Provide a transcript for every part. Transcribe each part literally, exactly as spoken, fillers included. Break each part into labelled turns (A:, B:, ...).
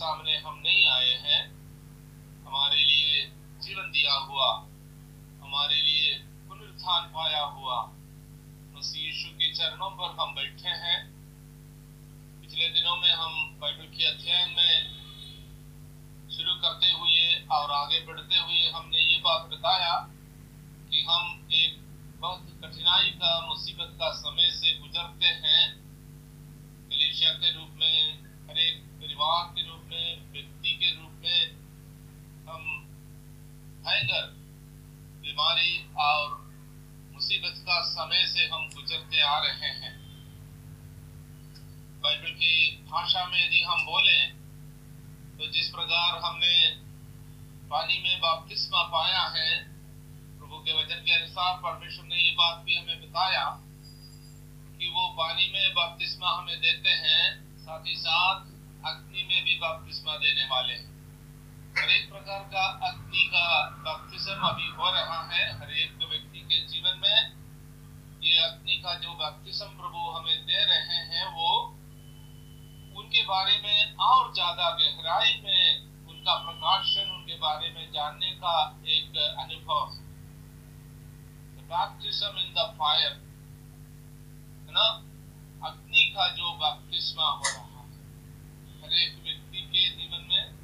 A: सामने हम नहीं आए हैं। हमारे लिए जीवन दिया हुआ, हमारे लिए पुनरुत्थान पाया हुआ मसीह यीशु के चरणों पर हम बैठे हैं। पिछले दिनों में हम बाइबल के अध्ययन में शुरू करते हुए और आगे बढ़ते हुए हमने ये बात बताया कि हम एक बहुत कठिनाई का, मुसीबत का समय से गुजरते हैं। कलीसिया के रूप में, हर एक परिवार के रूप में, व्यक्ति के रूप में हम भयंकर बीमारी और मुसीबत का समय से हम गुजरते आ रहे हैं। बाइबल की भाषा में यदि हम बोले तो जिस प्रकार हमने पानी में बपतिस्मा पाया है, प्रभु के वचन के अनुसार परमेश्वर ने ये बात भी हमें बताया कि वो पानी में बपतिस्मा हमें देते हैं, साथ ही साथ अग्नि में भी बपतिस्मा देने वाले हैं। हर एक प्रकार का अग्नि का बपतिस्मा अभी हो रहा है हर एक व्यक्ति के जीवन में। ये अग्नि का जो बपतिस्मा प्रभु हमें दे रहे हैं, वो उनके बारे में और ज्यादा गहराई में उनका प्रकाशन, उनके बारे में जानने का एक अनुभव है। बैप्टिज्म इन द फायर, है ना, अग्नि का जो बपतिस्मा हो रहा है हर एक व्यक्ति के जीवन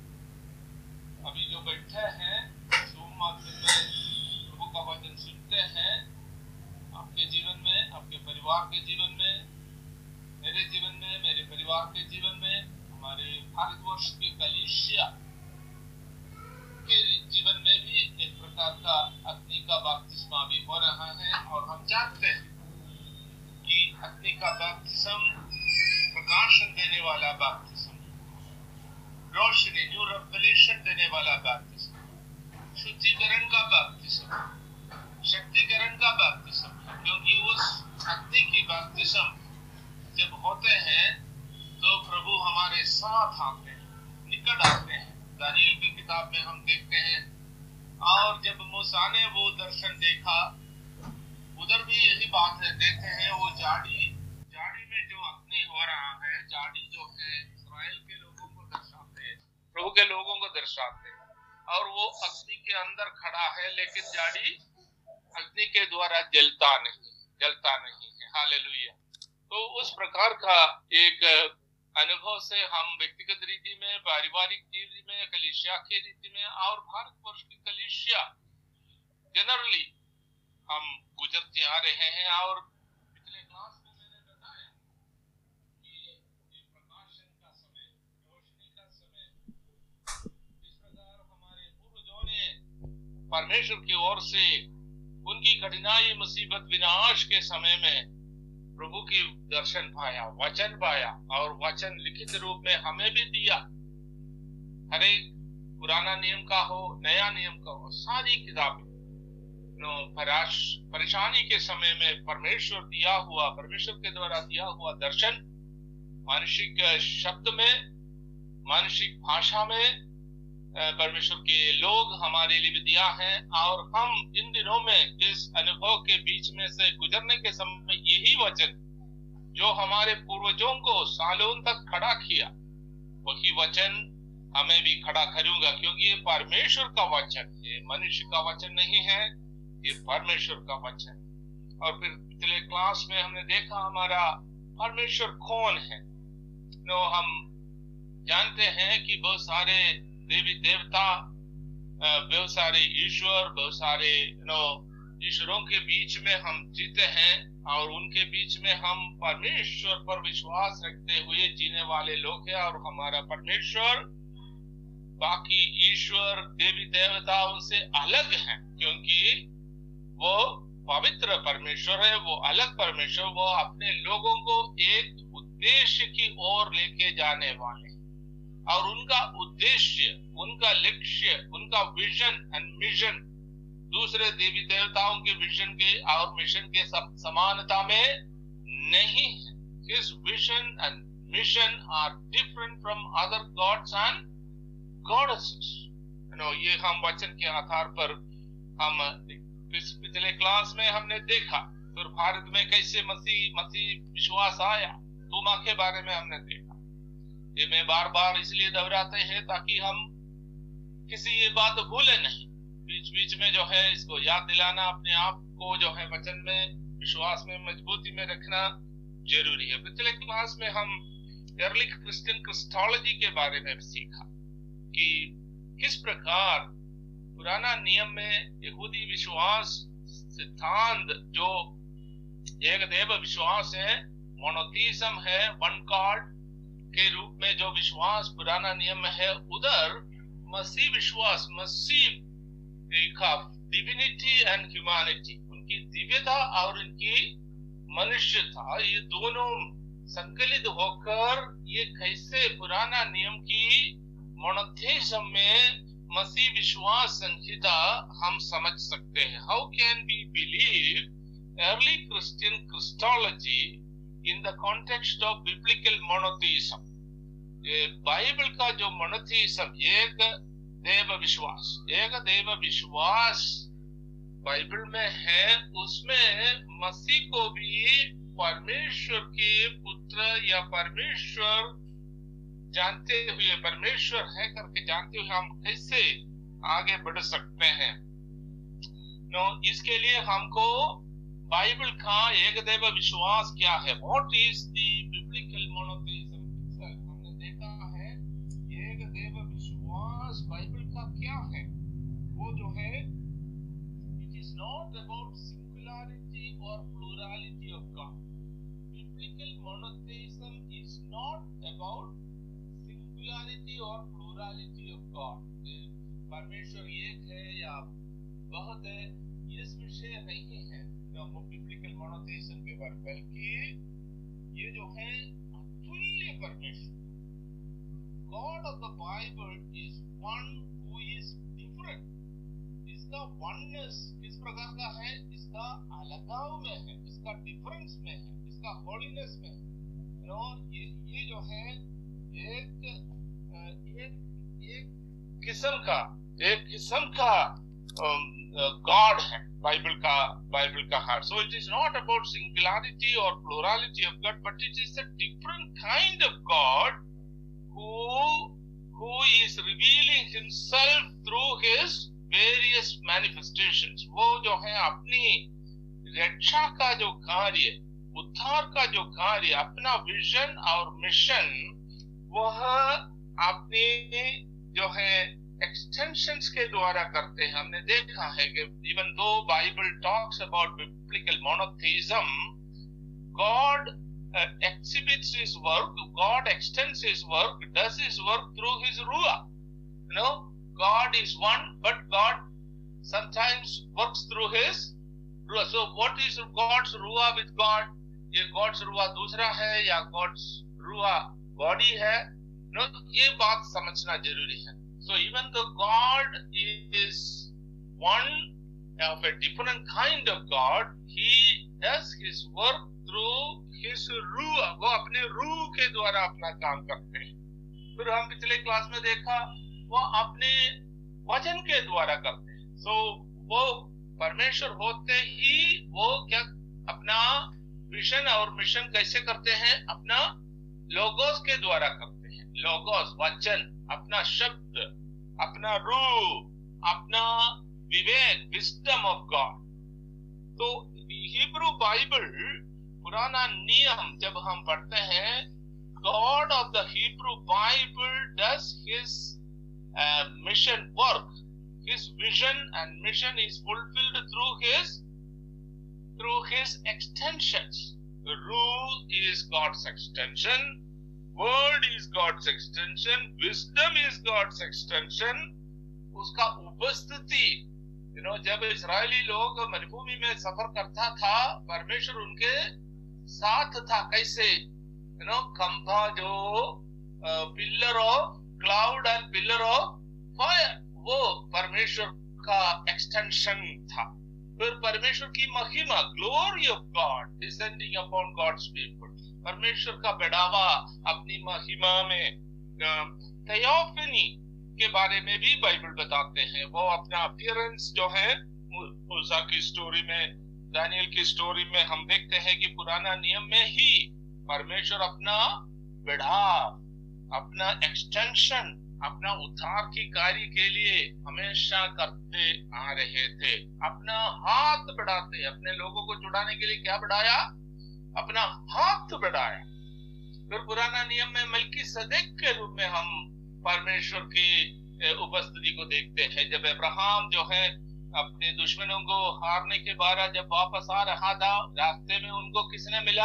A: में। अभी जो बैठे हैं जूम माध्यम में प्रभु का वचन सुनते हैं, आपके जीवन में, आपके परिवार के जीवन में, मेरे जीवन में, मेरे परिवार के जीवन में, हमारे भारतवर्ष की कलीसिया के जीवन में भी एक प्रकार का अग्नि का बपतिस्मा भी हो रहा है। और हम जानते हैं कि अग्नि का बपतिस्मा प्रकाशन देने वाला बपतिस्मा, रोशनी, न्यू रेवलेशन देने वाला बपतिस्मा, शुद्धिकरण का बपतिस्मा, शक्तिकरण का बपतिस्मा। क्योंकि उस अग्नि की बपतिस्मा जब होते हैं तो प्रभु हमारे साथ आते हैं, निकट आते हैं। दानियल की किताब में हम देखते हैं, और जब मूसा ने वो दर्शन देखा, उधर भी यही बात देखते हैं। वो जाड़ी जाड़ी में जो अग्नि हो रहा है, जाड़ी जो है इस्राएल के लोगों को दर्शाते हैं, प्रभु के लोगों को दर्शाते हैं। और वो अग्नि के अंदर खड़ा है, लेकिन जाड़ी अग्नि के द्वारा जलता नहीं जलता नहीं है। हालेलुया। तो उस प्रकार का एक अनुभव से हम व्यक्तिगत रीति में, पारिवारिक रीति में, कलीसिया की रीति में और भारतवर्ष की कलीसिया जनरली हम गुजरते आ रहे हैं। और पिछले क्लास में मैंने बताया कि ये प्रकाशन का समय, रोशनी का समय, इस प्रकार हमारे पूर्वजों ने परमेश्वर की ओर से उनकी कठिनाई, मुसीबत, विनाश के समय में प्रभु की दर्शन पाया, वचन पाया, और वचन लिखित रूप में हमें भी दिया। हर एक पुराना नियम का हो, नया नियम का हो, सारी किताबें नो परेशानी के समय में परमेश्वर दिया हुआ, परमेश्वर के द्वारा दिया हुआ दर्शन मानसिक शब्द में, मानसिक भाषा में परमेश्वर के लोग हमारे लिए भी दिया है। और हम इन दिनों में इस अनुभव के बीच में से गुजरने के समय में यही वचन जो हमारे पूर्वजों को सालों तक खड़ा किया, वही वचन हमें भी खड़ा करूंगा। क्योंकि ये परमेश्वर का वचन है, मनुष्य का वचन नहीं है, ये परमेश्वर का वचन। और फिर पिछले क्लास में हमने देखा हमारा परमेश्वर कौन है। नो हम जानते हैं कि बहुत सारे देवी देवता, बहुत सारे ईश्वर, बहुत सारे नो ईश्वरों के बीच में हम जीते हैं, और उनके बीच में हम परमेश्वर पर विश्वास रखते हुए जीने वाले लोग हैं। और हमारा परमेश्वर बाकी ईश्वर, देवी देवता उनसे अलग हैं, क्योंकि वो पवित्र परमेश्वर है, वो अलग परमेश्वर, वो अपने लोगों को एक उद्देश्य की ओर लेके जाने वाले, और उनका उद्देश्य, उनका लक्ष्य, उनका विजन एंड मिशन दूसरे देवी देवताओं के विजन के और मिशन के समानता में नहीं है। His vision and mission are different from other gods and goddesses. You know, ये हम वचन के आधार पर हम पिछले क्लास में हमने देखा। फिर भारत में कैसे मसीह मसीह विश्वास आया, तोमा के बारे में हमने देखा। ये मैं बार बार इसलिए दोहराते हैं ताकि हम किसी ये बात भूले नहीं। बीच बीच में जो है इसको याद दिलाना, अपने आप को जो है वचन में, विश्वास में मजबूती में रखना जरूरी है। पिछले क्लास में हम अर्ली क्रिश्चियन क्रिस्टोलॉजी के बारे में सीखा कि किस प्रकार पुराना नियम में यहूदी विश्वास सिद्धांत जो एक देव विश्वास है, मोनोथीज्म है, वन गॉड के रूप में जो विश्वास पुराना नियम में है, उधर मसीह विश्वास, मसीह का डिविनिटी एंड ह्यूमैनिटी, उनकी दिव्यता और उनकी मनुष्यता, ये दोनों संकलित होकर ये कैसे पुराना नियम की मोनोथीज्म में मसीह विश्वास संहिता हम समझ सकते हैं। How can we believe early Christian christology in the context of biblical monotheism? Bible का जो मोनोथीज्म, एक देव विश्वास, एक देव विश्वास बाइबल में है, उसमें मसीह को भी परमेश्वर के पुत्र या परमेश्वर जानते हुए, परमेश्वर है करके जानते हुए हम कैसे आगे बढ़ सकते हैं? नो, इसके लिए हमको बाइबल का एक देव विश्वास क्या है, what is the biblical monotheism? हमने देखा है एक देव विश्वास बाइबल का क्या है, वो जो है it is not about singularity और plurality of God. Biblical monotheism is not about singularity और प्लूरलिटी ऑफ गॉड। परमेश्वर एक है या बहुत है, इस विषय नहीं है बिब्लिकल मोनोथीज्म के बारे, बल्कि ये जो है अतुल्य परमेश्वर, God of the Bible is one who is different. इसका वननेस किस प्रकार का है? इसका अलगाव में है, इसका डिफरेंस में है, इसका होलीनेस में है। नो, ये ये जो है एक एक एक किस्म का एक किस्म का गॉड है बाइबल का बाइबल का heart. So it is not about singularity और plurality of God, but it is a different kind of God who who is revealing himself through his various manifestations। वो जो है अपनी रक्षा का जो कार्य, उद्धार का जो कार्य, अपना विजन और मिशन, वह अपने जो है एक्सटेंशंस के द्वारा करते हैं। हमने देखा है कि even though Bible talks about biblical monotheism, God uh, exhibits his work, God extends his work, does his work through his ruah. You know, God is one, but God sometimes works through his ruah. So what is God's ruah with God? ये God's ruah दूसरा है या God's ruah body है? No, ये बात समझना जरूरी है। So even though God is one of a different kind of God, he does his work through his रूह, वो अपने रूह के द्वारा अपना काम करते हैं। फिर हम पिछले क्लास में देखा वो अपने वचन के द्वारा करते हैं। सो so, वो परमेश्वर होते ही वो क्या अपना विजन और मिशन कैसे करते हैं? अपना लोगोस के द्वारा करते हैं। लोगोस वचन, अपना शब्द, अपना रूह, अपना विवेक, विजडम ऑफ गॉड। तो हिब्रू बाइबल, पुराना नियम जब हम पढ़ते हैं, God of the Hebrew Bible does his mission work, his vision and mission is fulfilled through his through his extensions. Rule is God's extension, word is God's extension, wisdom is God's extension. उसका उपस्थिति, you know, जब इस्राएली लोग मरुभूमि में सफर करता था, परमेश्वर उनके साथ था। कैसे? यू नो, खंभा जो pillar of cloud and pillar of fire, वो परमेश्वर का एक्सटेंशन था। फिर परमेश्वर की महिमा, glory of God descending upon God's people, परमेश्वर का बढ़ावा अपनी महिमा में। थियोफनी के बारे में भी बाइबल बताते हैं। वो अपना अपीयरेंस जो है, मूसा की स्टोरी में, दानियल की स्टोरी में हम देखते हैं कि पुराना नियम में ही परमेश्वर अपना बढ़ाव, अपना एक्सटेंशन, अपना उद्धार की कार्य के लिए हमेशा करते आ रहे थे। अपना हाथ बढ़ाते, अपने लोगों को छुड़ाने के लिए क्या बढ़ाया? अपना हाथ बढ़ाया। फिर पुराना नियम में मलकीसदेक के रूप में हम परमेश्वर की उपस्थिति को देखते हैं। जब अब्राहम जो है अपने दुश्मनों को हारने के बाद जब वापस आ रहा था, रास्ते में उनको किसने मिला?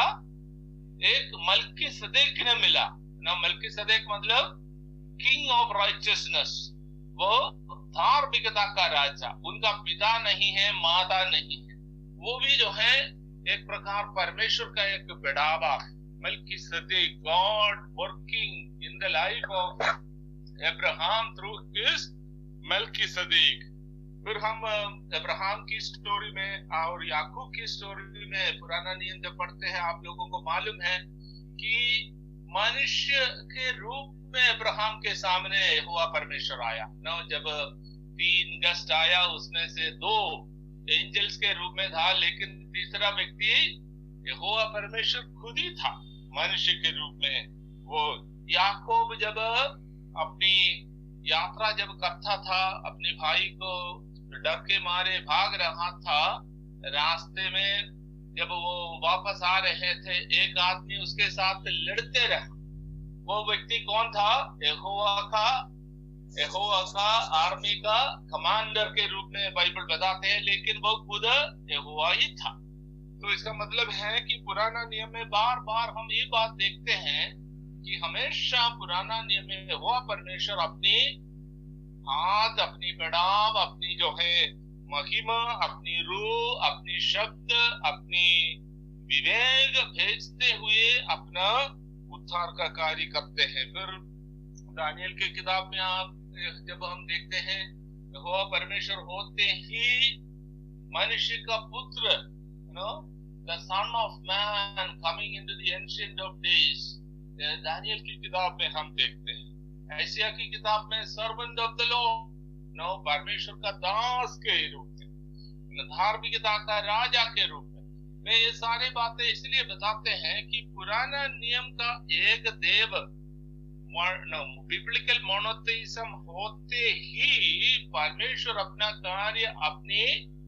A: एक मलकीसदेक ने मिला ना। मलकीसदेक मतलब किंग ऑफ राइचियसनेस, वो धार्मिकता का राजा। उनका पिता नहीं है, माता नहीं है, वो भी जो है एक प्रकार परमेश्वर का एक बढ़ावा। Melchizedek, God working in the life of Abraham through his Melchizedek. फिर हम अब्राहम की स्टोरी में और याकूब की स्टोरी में पुराना नियम जब पढ़ते हैं, आप लोगों को मालूम है कि मनुष्य के रूप में अब्राहम के सामने यहोवा परमेश्वर आया ना। जब तीन गस्ट आया, उसमें से दो एंजल्स के रूप में था, लेकिन तीसरा व्यक्ति यहोवा परमेश्वर खुद ही था मनुष्य के रूप में। वो याकूब जब अपनी यात्रा जब करता था, अपने भाई को डर के मारे भाग रहा था, रास्ते में जब वो वापस आ रहे थे, एक आदमी उसके साथ लड़ते रहा। वो व्यक्ति कौन था? यहोवा का यहोवा का आर्मी का कमांडर के रूप में बाइबल बताते हैं, लेकिन वो खुद यहोवा ही था। तो इसका मतलब है कि पुराना नियम में बार बार हम ये बात देखते हैं कि हमेशा पुराना नियम में यहोवा परमेश्वर अपनी हाथ, अपनी बढ़ाव, अपनी जो है महिमा, अपनी रूह, अपनी शब्द, अपनी विवेक भेजते हुए अपना उद्धार का कार्य करते हैं। फिर दानियल की किताब में आप जब हम देखते हैं, यहोवा परमेश्वर होते ही मनुष्य का पुत्र, you know the son of man coming into the ancient of days, Daniel की किताब में हम देखते हैं। एशिया की किताब में सर्वेंट ऑफ द लॉर्ड, नो परमेश्वर का दास के रूप में, धार्मिकता का राजा के रूप में। वे ये सारी बातें इसलिए बताते हैं कि पुराना नियम का एक देव, बिब्लिकल मोनोथेइज्म होते ही परमेश्वर अपना कार्य अपने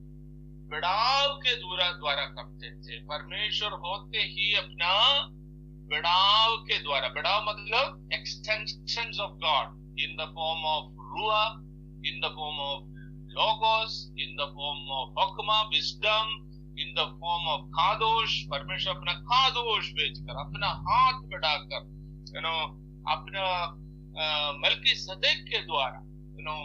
A: बढ़ाव के द्वारा द्वारा करते थे। परमेश्वर होते ही अपना बढ़ाव के द्वारा, बढ़ाव मतलब extensions of God in the form of ruach, in the form of logos, in the form of chokmah wisdom, in the form of kadosh. परमेश्वर अपना खादोश भेजकर, अपना हाथ बढ़ाकर, यू नो अपना मलकीसदेक के द्वारा, you know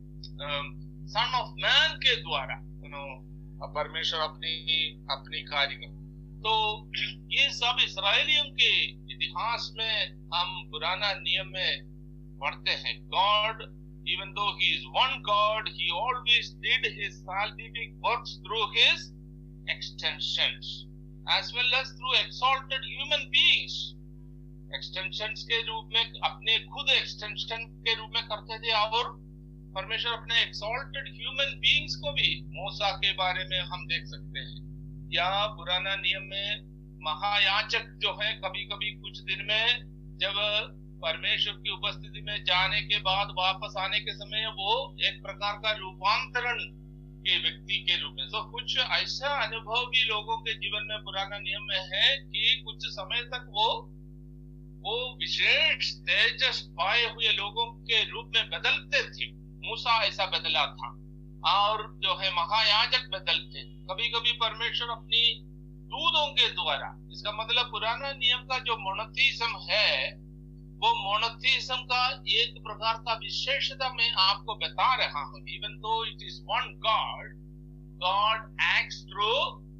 A: son of man के द्वारा, यू नो परमेश्वर अपनी अपनी कार्य कर। तो ये सब इस्राएलियों के इतिहास में हम पुराना नियम में पढ़ते हैं। God, even though he is one God, he always did his salvific works through his extensions as well as through exalted human beings. Extensions के रूप में अपने खुद extension के रूप में करते थे, और परमेश्वर अपने exalted human beings को भी, मूसा के बारे में हम देख सकते हैं, या पुराना नियम में महायाजक जो है, कभी कभी कुछ दिन में जब परमेश्वर की उपस्थिति में जाने के बाद वापस आने के समय वो एक प्रकार का रूपांतरण के व्यक्ति के रूप में। तो कुछ ऐसा अनुभव भी लोगों के जीवन में पुराना नियम में है कि कुछ समय तक वो वो विशेष तेजस पाए हुए लोगों के रूप में बदलते थे। मूसा ऐसा बदला था, और जो है महायाजक बदलते। कभी कभी परमेश्वर अपनी दूतों के द्वारा, इसका मतलब पुराना नियम का जो मोनोथेइज्म है, वो मोनोथेइज्म का एक प्रकार का विशेषता मैं आपको बता रहा हूँ। Even though it is one God, God acts through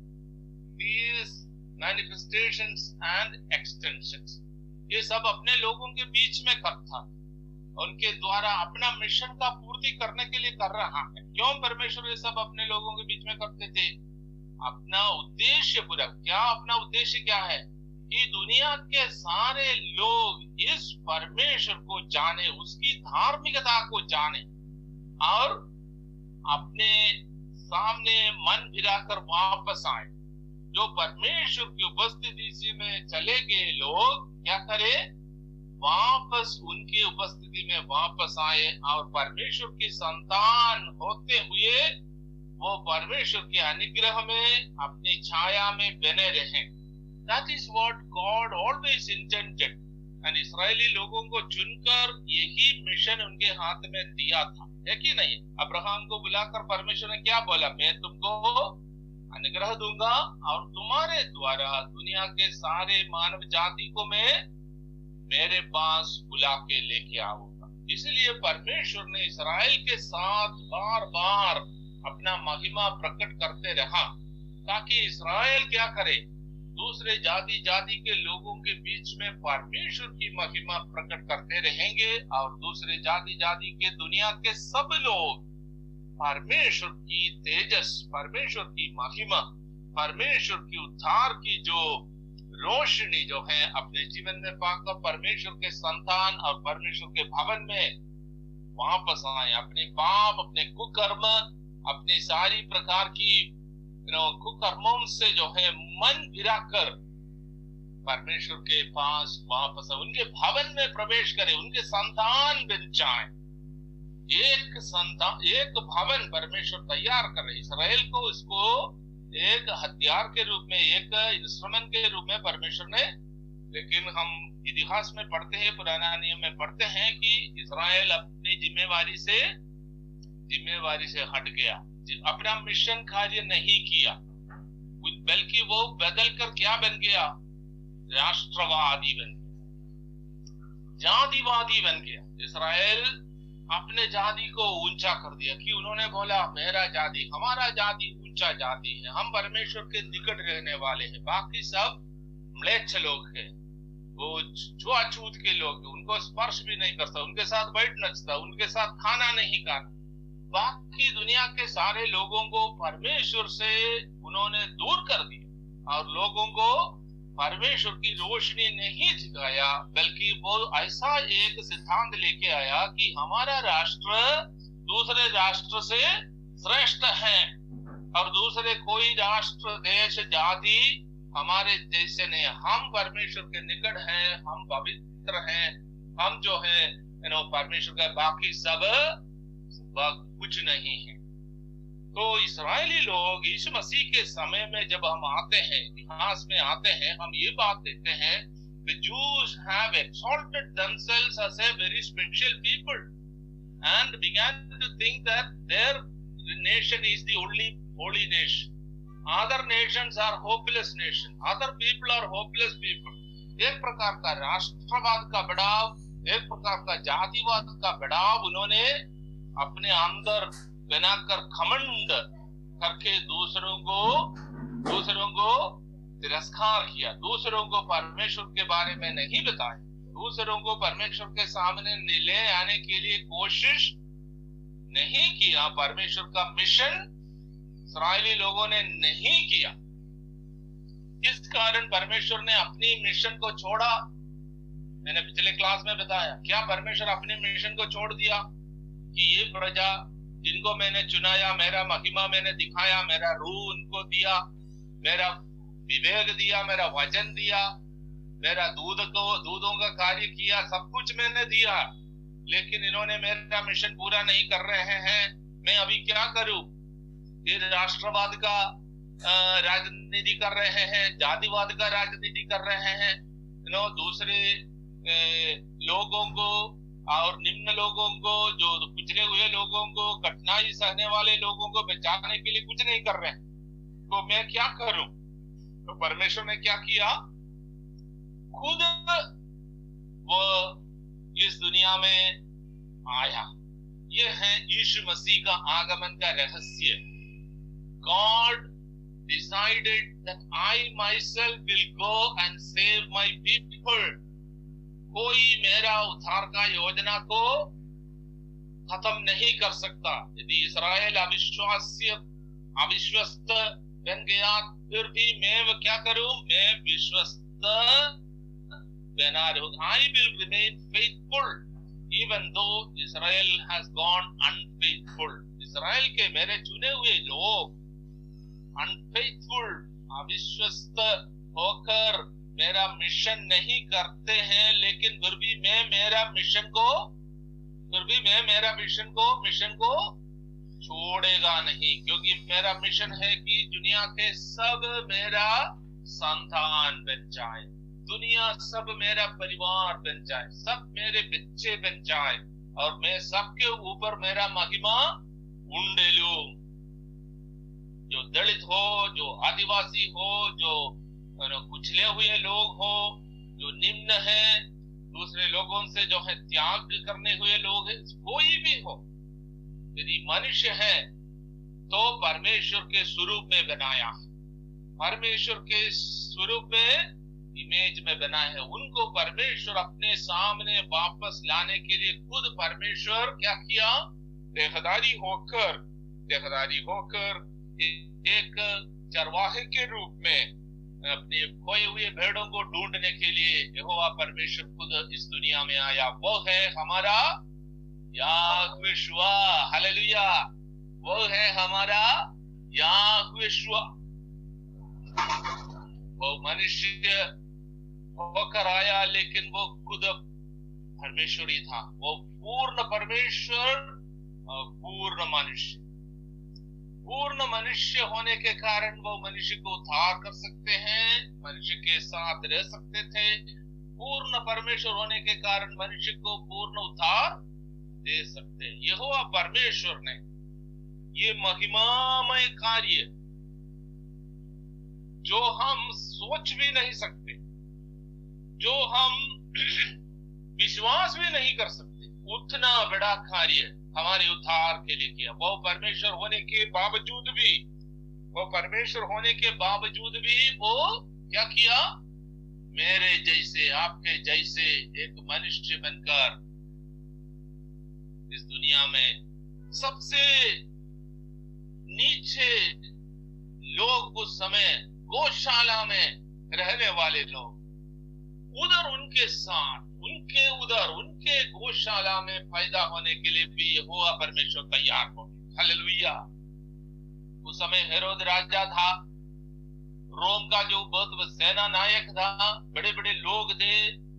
A: these manifestations and extensions. ये सब अपने लोगों के बीच में करता, उनके द्वारा अपना मिशन का पूर्ति करने के लिए कर रहा है। क्यों परमेश्वर ये सब अपने लोगों के बीच में करते थे? अपना उद्देश्य पूरा। क्या अपना उद्देश्य क्या है? कि दुनिया के सारे लोग इस परमेश्वर को जाने, उसकी धार्मिकता को जाने, और अपने सामने मन फिराकर वापस आए। जो परमेश्वर की उपस्थिति में चले गए लोग क्या करे? वापस उनकी उपस्थिति में वापस आए और परमेश्वर की संतान होते हुए वो परमेश्वर के अनुग्रह में अपनी छाया में बने रहें। That is what God always intended. And इस्राएली लोगों को चुनकर यही मिशन उनके हाथ में दिया था, है कि नहीं? अब्राहम को बुलाकर परमेश्वर ने क्या बोला? मैं तुमको अनुग्रह दूंगा और तुम्हारे द्वारा दुनिया के सारे मानव जाति को मैं मेरे पास बुला के लेके आऊंगा। इसलिए परमेश्वर ने इस्राएल के साथ बार बार अपना महिमा प्रकट करते रहा, ताकि इस्राएल क्या करे? दूसरे जाति जाति के लोगों के बीच में परमेश्वर की महिमा प्रकट करते रहेंगे और दूसरे जाति जाति के दुनिया के सब लोग परमेश्वर की तेजस, परमेश्वर की महिमा, परमेश्वर की उद्धार की जो रोशनी जो है अपने जीवन में पाकर परमेश्वर के संतान और परमेश्वर के भवन में वापस आए। अपने पाप, अपने कुकर्म, अपनी सारी प्रकार की कुकर्मों से जो है मन फिराकर परमेश्वर के पास वापस उनके भवन में प्रवेश करें, उनके संतान बन जाएं। एक संतान, एक भवन परमेश्वर तैयार कर रहे इस्राएल को, इसको एक हथियार के रूप में, एक इंस्ट्रूमेंट के रूप में परमेश्वर ने। लेकिन हम इतिहास में पढ़ते हैं, पुराना नियम में पढ़ते हैं कि इस्राएल अपनी जिम्मेवारी से जिम्मेवारी से हट गया, अपना मिशन कार्य नहीं किया, बल्कि वो बदल कर क्या बन गया? राष्ट्रवादी बन गया, जातिवादी बन गया। इस्राएल अपने जाति को ऊंचा कर दिया कि उन्होंने बोला मेरा जाति, हमारा जाति ऊंचा जाति है, हम परमेश्वर के निकट रहने वाले हैं, बाकी सब म्लेच्छ लोग हैं, वो छुआछूत के लोग, उनको स्पर्श भी नहीं करता, उनके साथ बैठ नहीं सकता, उनके साथ खाना नहीं खाना। बाकी दुनिया के सारे लोगों को परमेश्वर से उन्होंने दूर कर दिया और लोगों को परमेश्वर की रोशनी नहीं दिखाया, बल्कि वो ऐसा एक सिद्धांत लेके आया कि हमारा राष्ट्र दूसरे राष्ट्र से श्रेष्ठ है और दूसरे कोई राष्ट्र, देश, जाति हमारे जैसे नहीं। हम परमेश्वर के निकट हैं, हम पवित्र हैं, हम जो है यू नो परमेश्वर का, बाकी सब कुछ नहीं है। तो इस्राएली लोग यीशु मसीह के समय में जब हम आते हैं, इतिहास में आते हैं, हम ये बात देखते हैं, the Jews have exalted themselves as a very special people and began to think that their nation is the only holy nation. Other nations are hopeless nation. Other people are hopeless people. एक प्रकार का राष्ट्रवाद का बढ़ाव, एक प्रकार का जातिवाद का बढ़ाव उन्होंने अपने अंदर बनाकर घमंड करके दूसरों को दूसरों को तिरस्कार किया, दूसरों को परमेश्वर के बारे में नहीं बताया, दूसरों को परमेश्वर के सामने ले आने के लिए कोशिश नहीं किया। परमेश्वर का मिशन इस्राएली लोगों ने नहीं किया। इस कारण परमेश्वर ने अपनी मिशन को छोड़ा। मैंने पिछले क्लास में बताया, क्या परमेश्वर अपने मिशन को छोड़ दिया कि ये प्रजा जिनको मैंने चुनाया, मेरा महिमा मैंने दिखाया, मेरा रूह उनको दिया, मेरा विवेक दिया, मेरा वचन दिया, मेरा दूध को दूधों का कार्य किया, सब कुछ मैंने दिया, लेकिन इन्होंने मेरा मिशन पूरा नहीं कर रहे हैं, मैं अभी क्या करूं? ये राष्ट्रवाद का राजनीति कर रहे हैं, जातिवाद का राजनीति कर रहे हैं, यू नो दूसरे लोगों को और निम्न लोगों को, जो पिछड़े हुए लोगों को, कठिनाई सहने वाले लोगों को बचाने के लिए कुछ नहीं कर रहे हैं, तो मैं क्या करूं? तो परमेश्वर ने क्या किया? खुद वो इस दुनिया में आया। ये है यीशु मसीह का आगमन का रहस्य। God decided that I myself will go and save my people. कोई मेरा उद्धार का योजना को खत्म नहीं कर सकता। यदि इस्राएल अविश्वास्य अविश्वस्त बन गया, फिर भी मैं वो क्या करूं? मैं विश्वस्त बना रहूं। I will remain faithful even though Israel has gone unfaithful. इस्राएल के मेरे चुने हुए लोग unfaithful, अविश्वस्त होकर मेरा मिशन नहीं करते हैं, लेकिन फिर भी मैं मेरा मिशन को फिर भी मैं मेरा मिशन को मिशन को छोड़ेगा नहीं, क्योंकि मेरा मिशन है कि दुनिया के सब मेरा संतान बन जाए, दुनिया सब मेरा परिवार बन जाए, सब मेरे बच्चे बन जाए, और मैं सबके ऊपर मेरा महिमा उंडेलू। जो दलित हो, जो आदिवासी हो, जो कुचले हुए लोग हो, जो निम्न है, दूसरे लोगों से जो है त्याग करने हुए लोग हैं, कोई भी हो, यदि मनुष्य है तो परमेश्वर के स्वरूप में बनाया, परमेश्वर के स्वरूप में, इमेज में बना है, उनको परमेश्वर अपने सामने वापस लाने के लिए खुद परमेश्वर क्या किया, देहधारी होकर देहधारी होकर एक चरवाहे के रूप में अपने खोए हुए भेड़ों को ढूंढने के लिए यहोवा परमेश्वर खुद इस दुनिया में आया। वो है हमारा याहवे शुआ, हालेलुया, वो है हमारा याहवे शुआ। वो मनुष्य होकर आया, लेकिन वो खुद परमेश्वर ही था, वो पूर्ण परमेश्वर और पूर्ण मनुष्य। पूर्ण मनुष्य होने के कारण वो मनुष्य को उद्धार कर सकते हैं, मनुष्य के साथ रह सकते थे। पूर्ण परमेश्वर होने के कारण मनुष्य को पूर्ण उद्धार दे सकते हैं। यहोवा परमेश्वर ने ये महिमामय कार्य जो हम सोच भी नहीं सकते, जो हम विश्वास भी नहीं कर सकते, उतना बड़ा कार्य हमारे उद्धार के लिए किया। वो परमेश्वर होने के बावजूद भी वो परमेश्वर होने के बावजूद भी वो क्या किया, मेरे जैसे आपके जैसे एक मनुष्य बनकर इस दुनिया में सबसे नीचे लोग, उस समय गौशाला में रहने वाले लोग, उधर उनके साथ उनके उधर उनके गौशाला में पैदा होने के लिए भी यहोवा परमेश्वर तैयार हो गए। हालेलुया। उस समय हेरोद राजा था, रोम का जो बहुत सेना नायक था, बड़े बड़े लोग थे,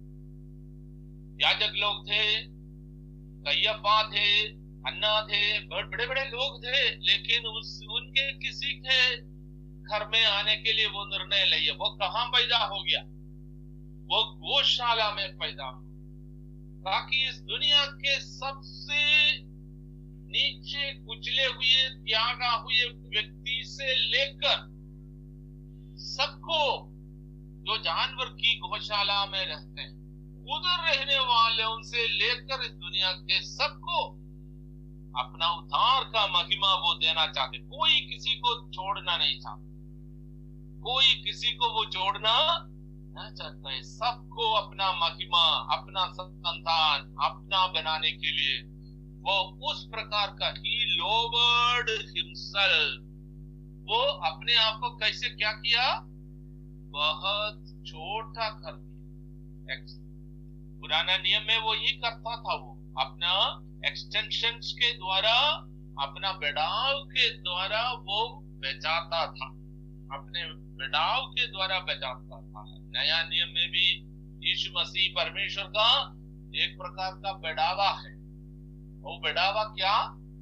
A: याजक लोग थे, कैयफा थे, अन्ना थे, बहुत बड़े बड़े लोग थे, लेकिन उस उनके किसी के घर में आने के लिए वो निर्णय लिया। वो कहां पैदा हो गया, वो गौशाला में पैदा हो, ताकि इस दुनिया के सबसे नीचे कुचले हुए त्यागा हुए व्यक्ति से लेकर सबको, जो जानवर की गौशाला में रहते हैं, उधर रहने वाले उनसे लेकर इस दुनिया के सबको अपना उद्धार का महिमा वो देना चाहते। कोई किसी को छोड़ना नहीं चाहता, कोई किसी को वो छोड़ना नहीं चाहता है। सबको अपना महिमा, अपना संतान अपना बनाने के लिए वो उस प्रकार का ही lowered himself, वो अपने आप को कैसे क्या किया, बहुत छोटा कर दिया। पुराना नियम में वो ये करता था, वो अपना एक्सटेंशंस के द्वारा, अपना बढ़ाव के द्वारा वो बचाता था, अपने बढ़ाव के द्वारा बचाता था। नया नियम में भी यीशु मसीह परमेश्वर का एक प्रकार का बढ़ावा है। वो बढ़ावा क्या,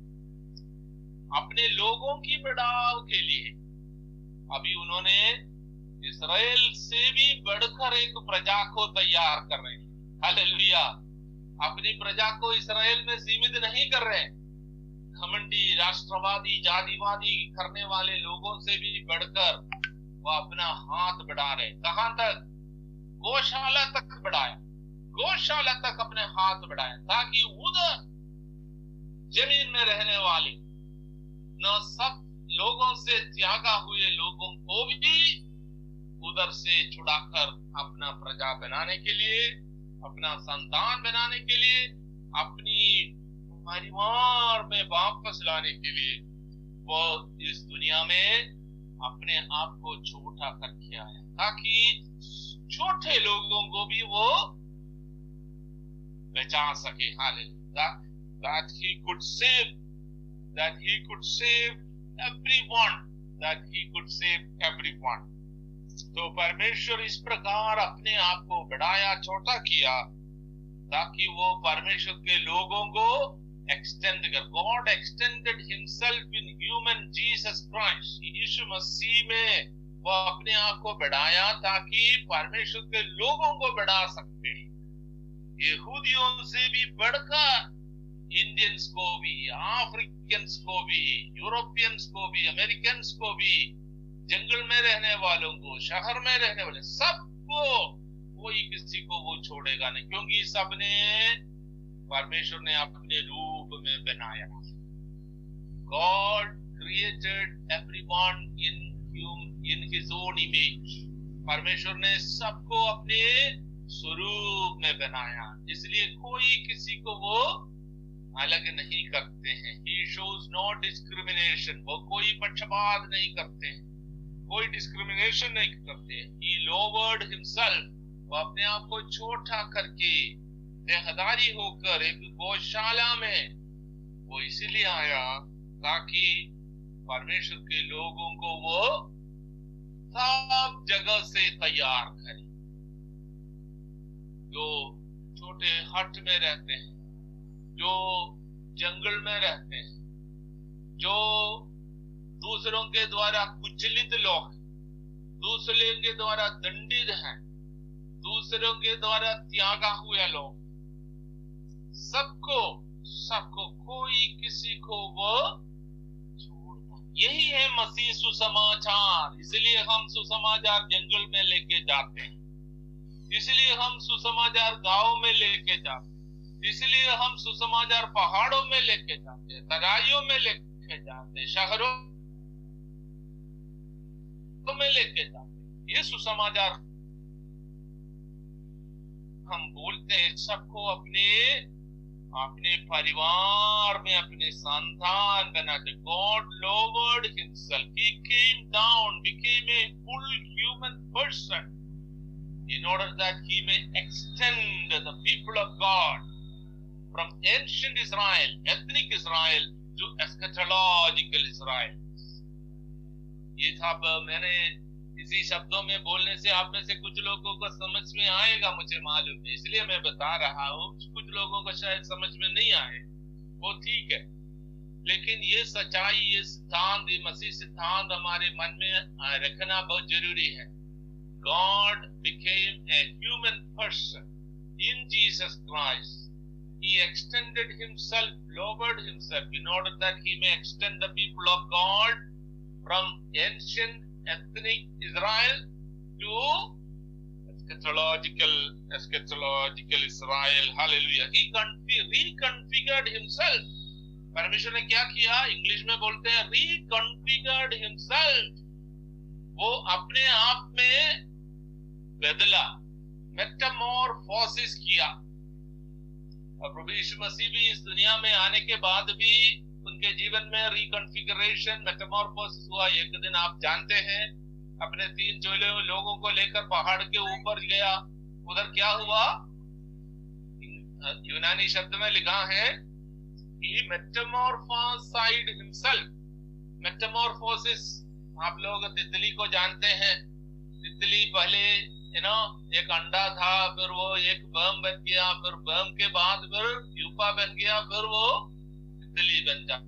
A: अपने लोगों की बढ़ाव के लिए। अभी उन्होंने इस्राएल से भी बढ़कर एक प्रजा को तैयार कर रहे हैं। हालेलुया। अपनी प्रजा को इस्राएल में सीमित नहीं कर रहे, घमंडी, राष्ट्रवादी, जातिवादी करने वाले लोगों से भी बढ़कर वो अपना हाथ बढ़ा रहे। कहां तक, गौशाला तक बढ़ाया, गौशाला तक अपने हाथ बढ़ाया, ताकि उधर जमीन में रहने वाले न सब लोगों से त्यागा हुए लोगों को भी उधर से छुड़ाकर अपना प्रजा बनाने के लिए, अपना संतान बनाने के लिए, अपनी परिवार में वापस लाने के लिए वो इस दुनिया में अपने आप को छोटा करके आया, ताकि छोटे लोगों को भी वो बचा सके। Hallelujah. That he could save, that he could save everyone, that he could save everyone. तो परमेश्वर इस प्रकार अपने आप को बढ़ाया, छोटा किया, ताकि वो परमेश्वर के लोगों को एक्सटेंड कर। God extended himself in human Jesus Christ. यीशु मसीह में वो अपने आप को बढ़ाया ताकि परमेश्वर के लोगों को बढ़ा सकते हैं। यहूदियों से भी बढ़कर इंडियंस को भी, अफ्रीकन्स को भी, यूरोपियंस को भी, अमेरिकन्स को भी, जंगल में रहने वालों को, शहर में रहने वाले सबको, कोई किसी को वो छोड़ेगा नहीं, क्योंकि सबने परमेश्वर ने अपने रूप में बनाया। God created everyone in in his own image. परमेश्वर ने सबको अपने स्वरूप में बनाया, इसलिए कोई किसी को वो अलग नहीं करते हैं। He shows no discrimination। वो कोई पक्षपात नहीं करते हैं, कोई डिस्क्रिमिनेशन नहीं करते। He lowered himself। वो अपने आप को छोटा करके, देहधारी होकर एक गौशाला में वो इसलिए आया ताकि परमेश्वर के लोगों को वो सब जगह से तैयार करे। जो छोटे हट में रहते हैं, जो जंगल में रहते हैं, जो दूसरों के द्वारा कुचलित लोग, दूसरे के द्वारा दंडित हैं, दूसरों के द्वारा त्यागा हुए लोग, सबको सबको कोई किसी को वो छोड़ता। यही है मसीह सुसमाचार। इसलिए हम सुसमाचार जंगल में लेके जाते हैं, इसलिए हम सुसमाचार गांव में लेके जाते हैं, इसलिए हम सुसमाचार पहाड़ों में लेके जाते हैं, तराइयों में लेके जाते हैं, शहरों में लेके जाते हैं। ये सुसमाचार हम बोलते हैं, सबको अपने अपने परिवार में अपने संतान बनाते। God lowered himself, he came down, became a full human person in order that he may extend the people of God from ancient Israel, ethnic Israel, to eschatological Israel। ये था, मैंने इसी शब्दों में बोलने से आप में से कुछ लोगों को समझ में आएगा, मुझे मालूम है, इसलिए मैं बता रहा हूँ। कुछ लोगों को शायद समझ में नहीं आए, वो ठीक है, लेकिन ये सच्चाई, ये सिद्धांत, ये मसीह सिद्धांत हमारे मन में रखना बहुत जरूरी है। God became a human person in Jesus Christ. He extended himself, lowered himself in order that he may extend the people of God from ancient ethnic Israel to eschatological eschatological Israel। Hallelujah। He reconfigured himself। परमेश्वर ने क्या किया? English में बोलते हैं reconfigured himself। वो अपने आप में बदला, मेटामॉर्फोसिस किया। और प्रभु यीशु मसीह भी इस दुनिया में आने के बाद भी उनके जीवन में रिकॉन्फ़िगरेशन, मेटामॉर्फोसिस हुआ। एक दिन आप जानते हैं, अपने तीन चोले लोगों को लेकर पहाड़ के ऊपर गया, उधर क्या हुआ? यूनानी शब्द में लिखा है he metamorphosed himself। मेटामॉर्फोसिस, आप लोग तितली को जानते हैं। तितली पहले यू नो एक अंडा था, फिर वो एक बम बन गया, फिर बम के बाद फिर प्यूपा बन गया, फिर वो तितली बन जा।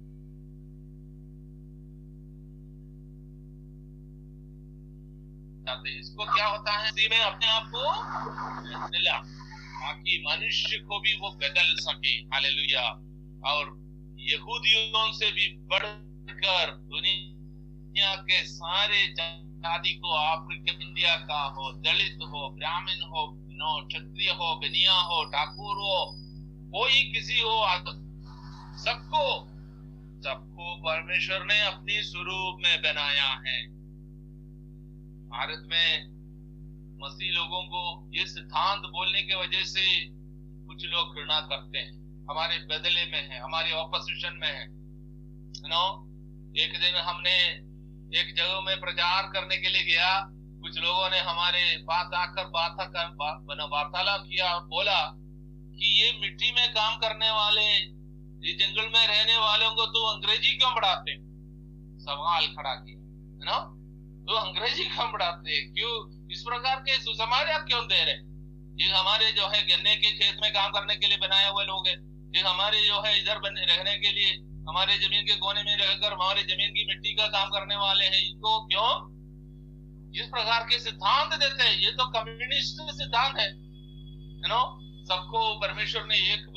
A: इसको क्या होता है? इसी में अपने आप को बदला ताकि मनुष्य को भी वो बदल सके। हालेलुया। और यहूदियों से भी बढ़कर दुनिया के सारे जाति को, अफ्रीकन इंडिया का हो, दलित हो, ब्राह्मण हो, नो क्षत्रिय हो, बनिया हो, ठाकुर हो, कोई किसी हो, सबको सबको परमेश्वर ने अपनी स्वरूप में बनाया है। भारत में मसीह लोगों को ये सिद्धांत बोलने के वजह से कुछ लोग घृणा करते हैं, हमारे बदले में है, हमारे ऑपोजिशन में है। यू नो एक दिन हमने एक जगह में प्रचार करने के लिए गया, कुछ लोगों ने हमारे पास आकर वार्तालाप किया और बोला कि ये मिट्टी में काम करने वाले, ये जंगल में रहने वालों को तो अंग्रेजी क्यों पढ़ाते? सवाल खड़ा किया, है ना। तो अंग्रेजी क्यों पढ़ाते हैं? क्यों इस प्रकार के सुसमाचार क्यों दे रहे? ये हमारे जो है गन्ने के खेत में काम करने के लिए बनाए हुए लोग हैं, ये हमारे जो है इधर रहने के लिए हमारे जमीन के कोने में रहकर हमारे जमीन की मिट्टी का काम करने वाले हैं, इनको क्यों इस प्रकार के सिद्धांत देते हैं? ये तो कम्युनिस्ट सिद्धांत है, यू नो। सबको परमेश्वर ने एक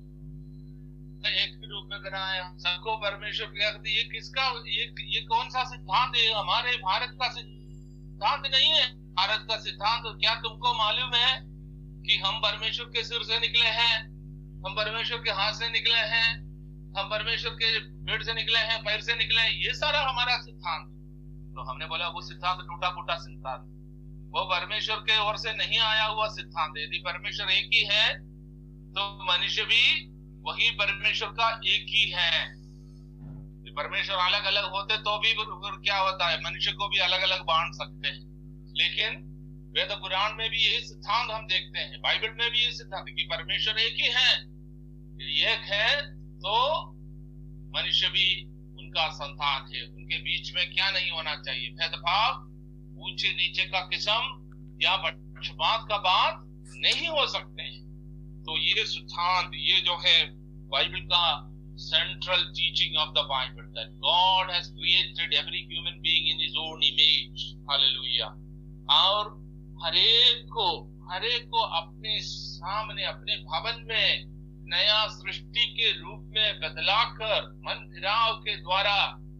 A: एक रूप में बनाया, सबको परमेश्वर कर दिया। ये किसका ये ये कौन सा सिद्धांत है? हमारे भारत का सिद्धांत नहीं है। भारत का सिद्धांत क्या तुमको मालूम है कि हम परमेश्वर के सिर से निकले हैं, हम परमेश्वर के हाथ से निकले हैं, हम परमेश्वर के पेट से निकले हैं, पैर से निकले हैं, ये सारा हमारा सिद्धांत। तो हमने बोला वो सिद्धांत टूटा फूटा सिद्धांत, वो परमेश्वर के ओर से नहीं आया हुआ सिद्धांत। यदि परमेश्वर एक ही है तो मनुष्य भी वही परमेश्वर का एक ही है। परमेश्वर अलग अलग होते तो भी क्या होता है, मनुष्य को भी अलग अलग बांट सकते हैं। लेकिन वेद पुराण में भी यही सिद्धांत हम देखते हैं, बाइबल में भी यही सिद्धांत कि परमेश्वर एक ही है। एक है तो मनुष्य भी उनका संतान है, उनके बीच में क्या नहीं होना चाहिए, भेदभाव, ऊंचे नीचे का किस्म या पक्षपात का बात नहीं हो सकते हैं। तो ये सिद्धांत, ये जो है बाइबल का central teaching of the Bible, that God has created every human being in his own image, hallelujah. और हरेक को हरेक को अपने सामने अपने भवन में नया सृष्टि के रूप में बदलाकर मन फिराव के द्वारा,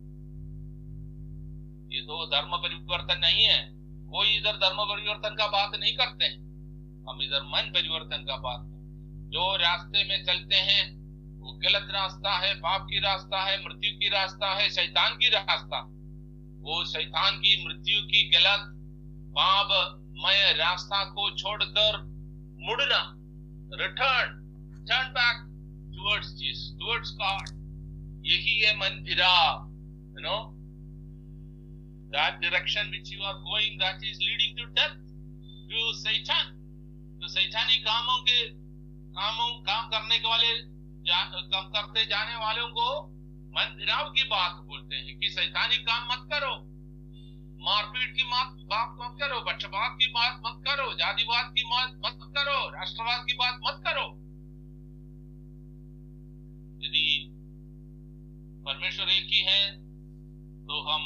A: ये तो धर्म परिवर्तन नहीं है, कोई इधर धर्म परिवर्तन का बात नहीं करते हैं, हम इधर मन परिवर्तन का बात। जो रास्ते में चलते हैं वो गलत रास्ता है, पाप की रास्ता है, मृत्यु की रास्ता है, शैतान की रास्ता। वो शैतान की, मृत्यु की, गलत पापमय रास्ता को छोड़कर मुड़ना, return, turn back towards Jesus, towards God, यही है मन फिराव, you know. That direction which you are going, that is leading to death, to Satan, तो सैतानी कामों के कामों काम करने के वाले जा, काम करते जाने वालों को मन फिराव की बात बोलते हैं कि सैतानी काम मत करो, मारपीट की बात बात मत करो, पक्षपात की बात मत करो, जातिवाद की बात मत करो, राष्ट्रवाद की बात मत करो। यदि परमेश्वर एक ही है तो हम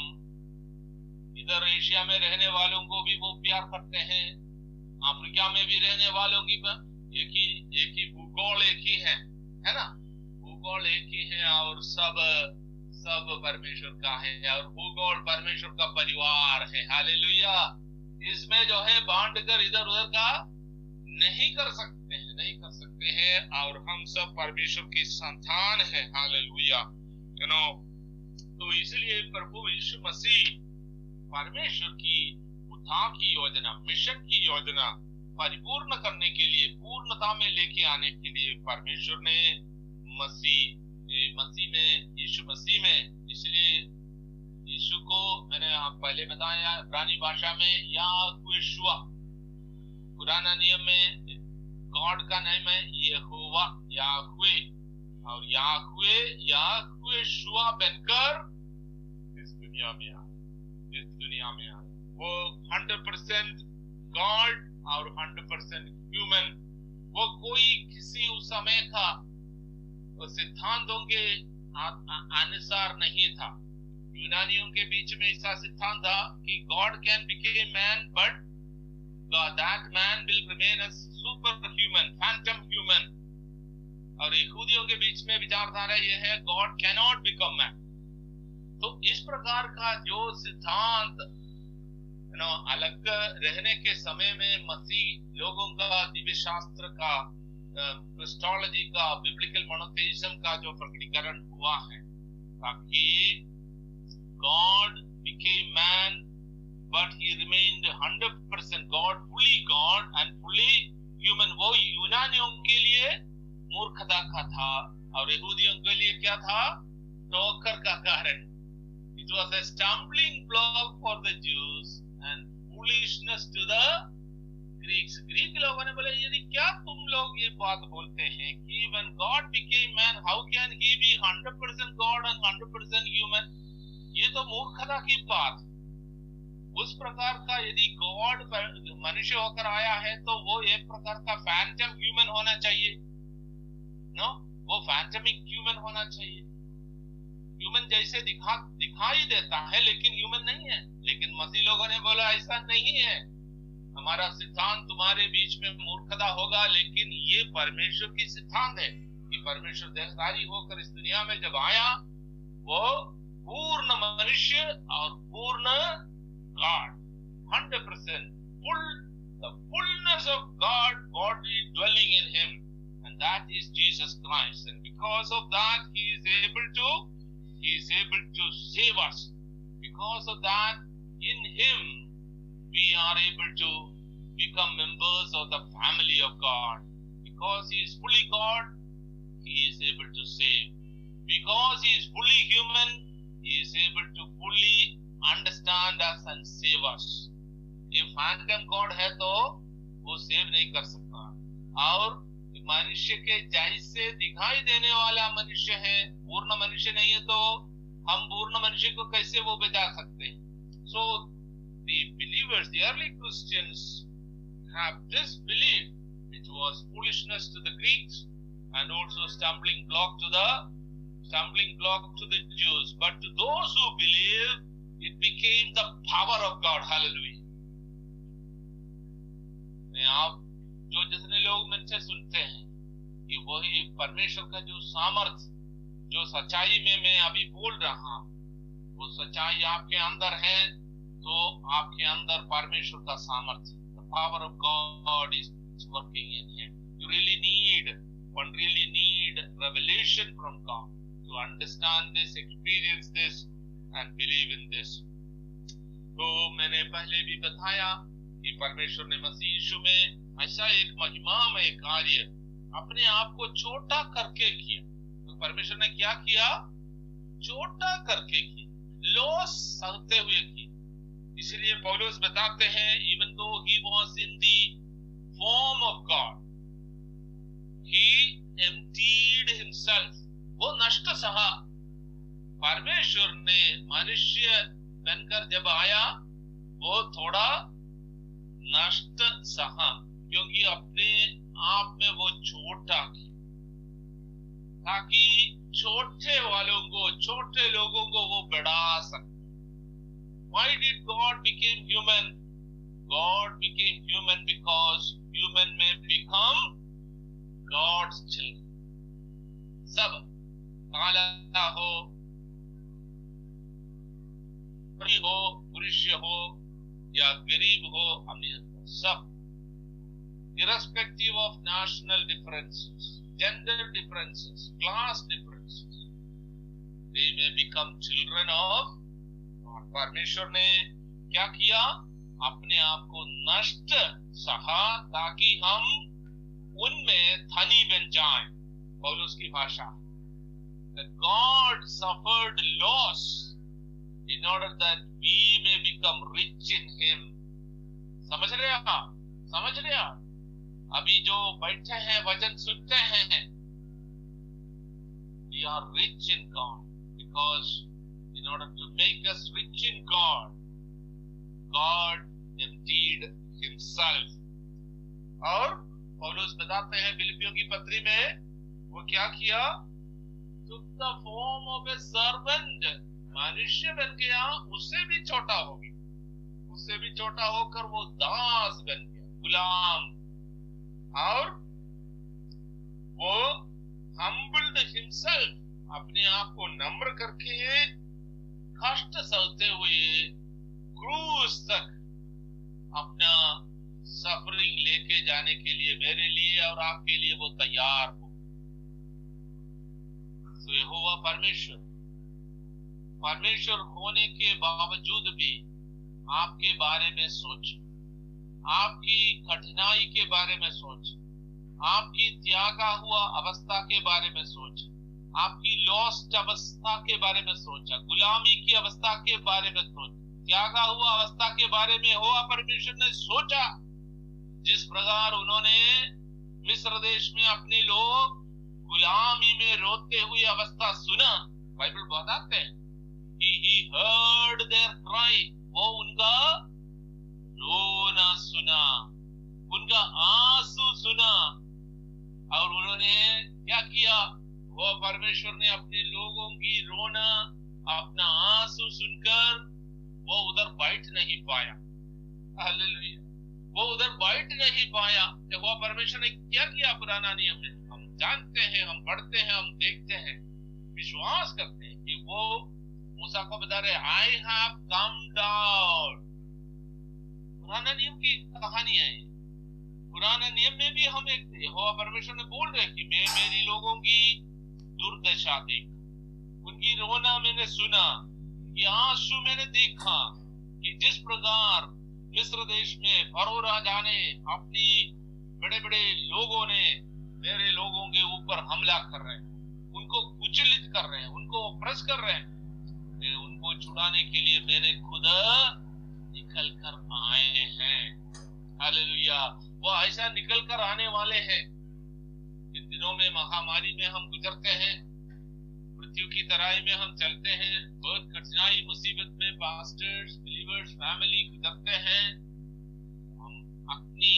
A: इधर एशिया में रहने वालों को भी वो प्यार करते हैं, अफ्रीका में भी रहने वालों की एक ही एक ही भूगोल एक ही है, है ना, भूगोल एक ही है और सब सब परमेश्वर का है और भूगोल परमेश्वर का परिवार है, हालेलुया। इसमें जो है बांट कर इधर उधर का नहीं कर सकते हैं, नहीं कर सकते हैं, और हम सब परमेश्वर की संतान है, हालेलुया, यू नो। तो इसलिए प्रभु यीशु मसीह परमेश्वर की उद्धार की योजना, मिशन की योजना परिपूर्ण करने के लिए, पूर्णता में लेके आने के लिए परमेश्वर ने मसीह मसीह में, यीशु मसीह में, इसलिए यीशु को मैंने आप पहले बताया इब्रानी भाषा में याहुशुआ, पुराना नियम में गॉड का नाम है यहोवा, याहुवे, और याहुवे याहुशुआ बनकर इस दुनिया में आया, इस दुनिया में आया। वो हंड्रेड परसेंट गॉड और हंड्रेड परसेंट ह्यूमन। वो कोई किसी उस समय का सिद्धांतों के अनुसार नहीं था। यूनानियों के बीच में ऐसा सिद्धांत था कि God can became man but that man will remain as super human, phantom human. और यहूदियों के बीच में विचारधारा ये है God can not become man. तो इस प्रकार का जो सिद्धांत यू नो अलग रहने के समय में मसीह लोगों का दिव्य शास्त्र का, क्रिस्टोलॉजी का, बिब्लिकल मोनोथेइज्म का जो प्रकटीकरण हुआ है, ताकि God became man but he remained hundred percent God, fully God and fully human. वो यूनानियों के लिए मूर्खता का था और यहूदियों के लिए क्या था, ठोकर का कारण। It was a stumbling block for the Jews and foolishness to the Greeks. Greek लोगों ने बोले यदि क्या तुम लोग ये बात बोलते हैं कि when God became man, how can he be hundred percent God and hundred percent human? ये तो मूर्खता की बात। उस प्रकार का यदि गॉड मनुष्य होकर आया है तो वो एक प्रकार का फैंटम ह्यूमन होना चाहिए, नो, वो फैंटमिक ह्यूमन होना चाहिए। ह्यूमन जैसे दिखा दिखाई देता है लेकिन ह्यूमन नहीं है। लेकिन मसीह लोगों ने बोला ऐसा नहीं है, हमारा सिद्धांत तुम्हारे बीच में मूर्खता होगा, लेकिन ये परमेश्वर की सिद्धांत है कि परमेश्वर देहधारी होकर इस दुनिया में जब आया वो पूर्ण मनुष्य और पूर्ण God, hundred percent full, the fullness of God bodily dwelling in him, and that is Jesus Christ. And because of that, he is able to, he is able to save us. Because of that, in him we are able to become members of the family of God. Because he is fully God, he is able to save. Because he is fully human, he is able to fully understand us and save us. ये phantom God है तो वो save नहीं कर सकता, और मनुष्य के जैसे दिखाई देने वाला मनुष्य है, पूर्ण मनुष्य नहीं है, तो हम पूर्ण मनुष्य को कैसे वो बचा सकते हैं? So the believers, the early Christians have this belief, which was foolishness to the Greeks and also stumbling block to the stumbling block to the Jews. But to those who believe, it became the power of God. Hallelujah. आप जो जितने लोग मुझसे सुनते हैं कि वही परमेश्वर का जो सामर्थ, जो सच्चाई में मैं अभी बोल रहा हूं, वो सच्चाई आपके अंदर है, तो आपके अंदर परमेश्वर का सामर्थ, the power of God is working in him. You really need, one really need revelation from God to understand this, experience this and believe in this. तो मैंने पहले भी बताया कि परमेश्वर ने मसीह यीशु में ऐसा एक महिमामय कार्य अपने आप को छोटा करके किया। तो परमेश्वर ने क्या किया? छोटा करके किया, लॉस सहते हुए किया। इसलिए पौलुस बताते हैं, even though he was in the form of God, he emptied himself. वो नष्ट सहा। परमेश्वर ने मनुष्य बनकर जब आया वो थोड़ा नष्ट सहा, क्योंकि अपने आप में वो छोटा किया ताकि छोटे वालों को, छोटे लोगों को वो बढ़ा सके। Why did God became human? God became human because human may become God's children. सब काला हो, हो, पुरुष हो या गरीब हो, अमीर हो, सब irrespective of national differences, gender differences, class differences, they may become children of God. परमेश्वर ने क्या किया? अपने आप को नष्ट सहा ताकि हम उनमें धनी बन जाएं। पौलुस की भाषा, that God suffered loss in order that we may become rich in him. समझ रहे आप? समझ रहे आप? अभी जो बैठे हैं वचन सुनते हैं, we are rich in God because in order to make us rich in God, God emptied himself. और पौलुस बताते हैं फिलिपियों की पत्री में वो क्या किया? took the form of a servant, मनुष्य बन गया, उससे भी छोटा हो गया, उससे भी छोटा होकर वो दास बन गया, गुलाम। और वो humbled himself, अपने आप को नम्र करके कष्ट सहते हुए क्रूस तक अपना सफरिंग लेके जाने के लिए, मेरे लिए और आपके लिए वो तैयार हो। तो यहोवा परमेश्वर, परमेश्वर होने के बावजूद भी आपके बारे में सोच, आपकी कठिनाई के बारे में सोच, आपकी त्यागा हुआ अवस्था के बारे में सोच, आपकी लॉस्ट अवस्था के बारे में सोचा, गुलामी की अवस्था के बारे में सोच, त्यागा हुआ अवस्था के बारे में हुआ परमेश्वर ने सोचा। जिस प्रकार उन्होंने मिस्र देश में अपने लोग गुलामी में रोते हुए अवस्था सुना, बाइबल बताते हैं कि he heard their cry, वो उनका रोना सुना, उनका आंसू सुना, और उन्होंने क्या किया? वो परमेश्वर ने अपने लोगों की रोना, अपना आंसू सुनकर वो उधर बैठ नहीं पाया। हालेलुया, वो उधर बैठ नहीं पाया। वो परमेश्वर ने क्या किया पुराना नियम में? हम जानते हैं, हम पढ़ते हैं, हम देखते हैं, विश्वास करते हैं कि वो मूसा को बता रहे, आई हैव कम डाउन। पुराना नियम की कहानी है। पुराना नियम में भी हम एक यहोवा परमेश्वर ने बोल रहे कि मैं मेरी लोगों की दुर्दशा देखा, उनकी रोना मैंने सुना, कि आंसू मैंने देखा, कि जिस प्रकार मिस्र देश में फरो राजा ने, अपनी बड़े बड़े लोगों ने मेरे लोगों के ऊपर हमला कर रहे हैं, उनको कुचलित कर रहे हैं, उनको ऑप्रेस कर रहे हैं, मैं उनको छुड़ाने के लिए मैंने खुद निकल कर आए हैं। हालेलुया, वो ऐसा निकल कर आने वाले हैं। इन दिनों में महामारी में हम गुजरते हैं, मृत्यु की तराई में हम चलते हैं, बहुत कठिनाई मुसीबत में पास्टर्स, बिलीवर्स, फैमिली गुजरते हैं। हम अग्नि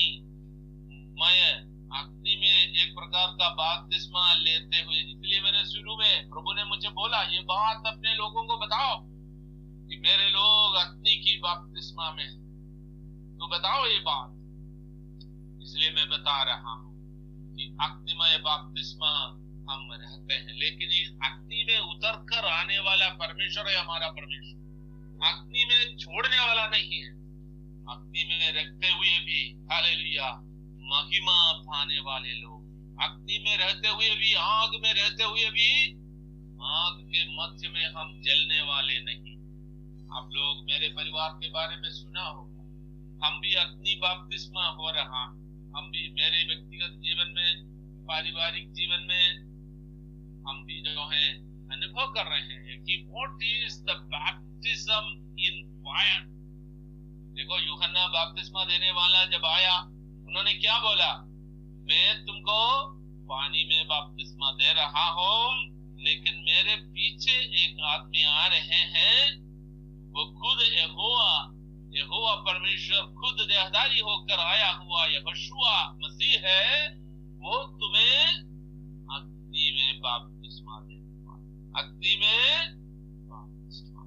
A: मय अग्नि में एक प्रकार का बपतिस्मा लेते हुए, इसलिए मैंने शुरू में प्रभु ने मुझे बोला ये बात अपने लोगों को बताओ कि मेरे लोग अग्नि की बपतिस्मा में, तो बताओ ये बात। इसलिए मैं बता रहा हूं कि अग्निमय बपतिस्मा हम रहते हैं, लेकिन इस अग्नि में उतर कर आने वाला परमेश्वर है हमारा परमेश्वर। अग्नि में छोड़ने वाला नहीं है। अग्नि में रहते हुए भी, हालेलुया, महिमा पाने वाले लोग, अग्नि में रहते हुए भी, आग में रहते हुए भी, आग के मध्य में हम जलने वाले नहीं। आप लोग मेरे परिवार के बारे में सुना होगा, हम भी अग्नि बपतिस्मा हो रहा, हम भी मेरे व्यक्तिगत जीवन में, पारिवारिक जीवन में हम भी जो है अनुभव कर रहे हैं कि what is the baptism in fire. देखो यूहन्ना बपतिस्मा देने वाला जब आया, उन्होंने क्या बोला? मैं तुमको पानी में बपतिस्मा दे रहा हूं, लेकिन मेरे पीछे एक आदमी आ रहे हैं, वो खुद यहोवा यहोवा परमेश्वर खुद देहधारी होकर आया हुआ यहोशुआ मसीह है, वो तुम्हें अग्नि में बपतिस्मा देगा। अग्नि में बपतिस्मा,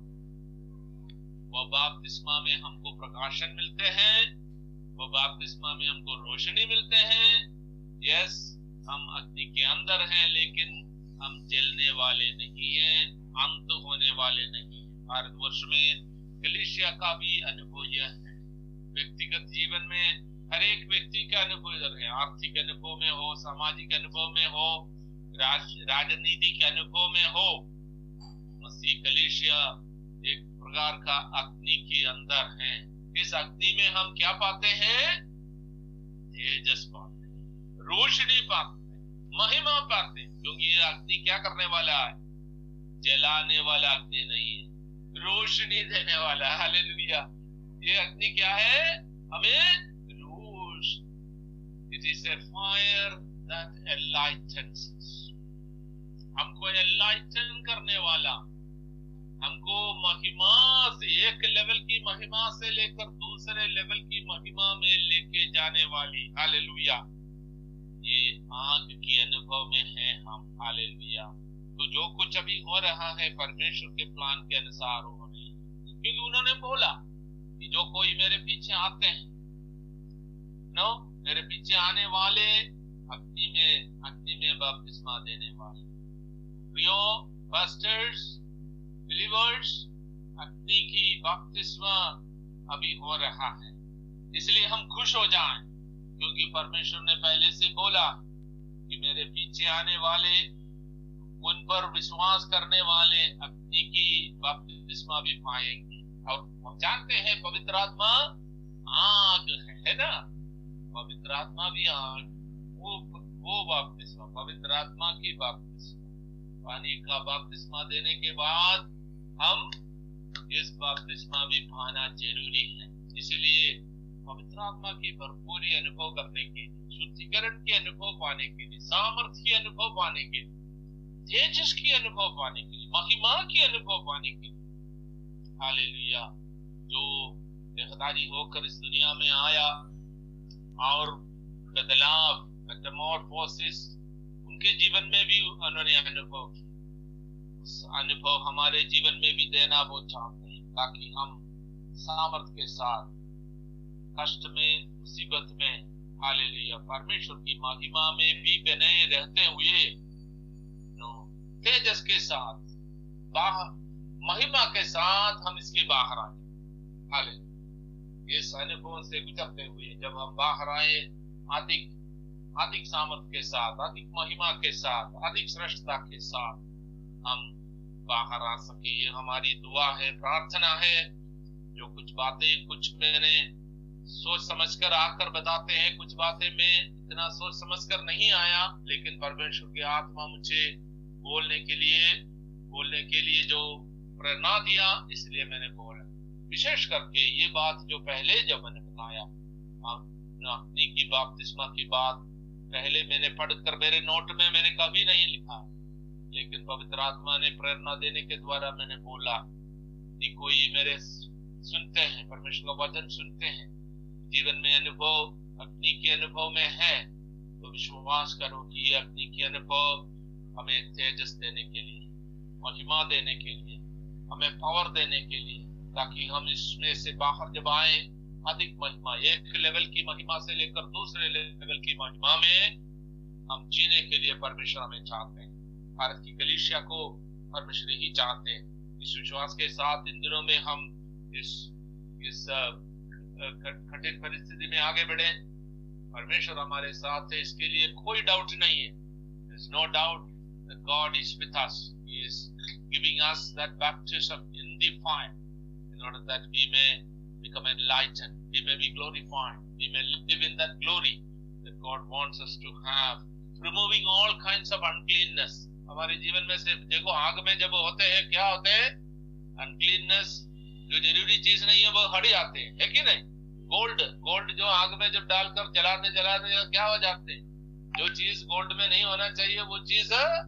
A: वो बपतिस्मा में हमको प्रकाशन मिलते हैं, वो बपतिस्मा में हमको रोशनी मिलते हैं। यस, हम अग्नि के अंदर हैं, लेकिन हम जलने वाले नहीं हैं, अंत होने वाले नहीं हैं। भारतवर्ष में कलीसिया का भी अनुभव यह है। व्यक्तिगत जीवन में हर एक व्यक्ति का अनुभव है, आर्थिक अनुभव में हो, सामाजिक अनुभव में हो, राज, राजनीति के अनुभव में हो, मसीह कलीसिया एक प्रकार का अग्नि के अंदर है। इस अग्नि में हम क्या पाते हैं? तेजस पाते हैं, रोशनी पाते हैं, महिमा पाते हैं, क्योंकि ये अग्नि क्या करने वाला है? जलाने वाला अग्नि नहीं है, रोशनी देने वाला। हालेलुया, ये अग्नि क्या है? हमें रोश, it is a fire that enlightens, हमको एनलाइटन करने वाला, हमको महिमा से, एक लेवल की महिमा से लेकर दूसरे लेवल की महिमा में लेके जाने वाली। हालेलुया, ये आग की अनुभव में है हम। हालेलुया, तो जो कुछ अभी हो रहा है परमेश्वर के प्लान के अनुसार हो रही है, क्योंकि उन्होंने बोला कि जो कोई मेरे पीछे आते हैं, नो मेरे पीछे आने वाले अग्नि में अग्नि में बपतिस्मा देने वाले। प्रियो पास्टर्स, बिलीवर्स, अग्नि की बपतिस्मा अभी हो रहा है, इसलिए हम खुश हो जाएं, क्योंकि परमेश्वर ने पहले से बोला कि मेरे पीछे आने वाले, उन पर विश्वास करने वाले अग्नि की बपतिस्मा भी पाएंगे। और हम जानते हैं पवित्र आत्मा आग है, है ना? पवित्र आत्मा भी आग, वो वो बपतिस्मा, पवित्र आत्मा की बपतिस्मा, पानी का बपतिस्मा देने के बाद हम इस बपतिस्मा भी पाना जरूरी है। इसलिए पवित्र आत्मा की भरपूरी अनुभव करने के लिए, शुद्धिकरण के अनुभव पाने के लिए, सामर्थ्य के अनुभव पाने के लिए, तेजस की अनुभव पाने के लिए, महिमा की अनुभव पाने के लिए, हालेलुया, जो इख्तियारी होकर इस दुनिया में आया और बदलाव मेटामॉर्फोसिस उनके जीवन में भी उन्होंने अनुभव किया। अनुभव हमारे जीवन में भी देना वो चाहते हैं ताकि हम सामर्थ्य के साथ कष्ट में मुसीबत में हालेलुया परमेश्वर की महिमा में भी बने रहते हुए तेजस के साथ बाहर महिमा के साथ हम इसके बाहर आए। हालेलुया इस अनुभव से गुजरते हुए जब हम बाहर आए अधिक अधिक सामर्थ्य के साथ अधिक महिमा के साथ अधिक श्रेष्ठता के साथ हम बाहर आ सके, ये हमारी दुआ है, प्रार्थना है। जो कुछ बातें कुछ मैंने सोच समझकर आकर बताते हैं, कुछ बातें मैं इतना सोच समझकर नहीं आया, लेकिन परमेश्वर की आत्मा मुझे बोलने के लिए बोलने के लिए जो प्रेरणा दिया, इसलिए मैंने बोला। विशेष करके ये बात जो पहले जब मैंने बताया अपनी की बपतिस्मा की बात पहले मैंने पढ़कर मेरे नोट में मैंने कभी नहीं लिखा, लेकिन पवित्र आत्मा ने प्रेरणा देने के द्वारा मैंने बोला कि कोई मेरे सुनते हैं, परमेश्वर का वचन सुनते हैं, जीवन में अनुभव अग्नि के अनुभव में है, तो विश्वास करो कि ये अग्नि के अनुभव हमें तेजस देने के लिए, महिमा देने के लिए, हमें पावर देने के लिए, ताकि हम इसमें से बाहर जब आए अधिक महिमा, एक लेवल की महिमा से लेकर दूसरे लेवल की महिमा में हम जीने के लिए परमेश्वर हमें चाहते हैं। भारत की कलीसिया को परमेश्वर ही चाहते हैं। इस विश्वास के साथ इन दिनों में हम इस इस कठिन परिस्थिति में आगे बढ़े। परमेश्वर हमारे साथ है, इसके लिए कोई डाउट नहीं है। There's no doubt that God is with us. He is giving us that baptism in the fire in order that we may become enlightened, we may be glorified, we may live in that glory that God wants us to have, removing all kinds of uncleanness. हमारे जीवन में से देखो, आग में जब होते हैं क्या होते हैं? अनक्लीननेस, जो जरूरी चीज नहीं है वो हट जाते हैं, है कि नहीं? गोल्ड गोल्ड जो आग में जब डालकर जलाते जलाते क्या हो जाते हैं? जो चीज गोल्ड में नहीं होना चाहिए वो चीज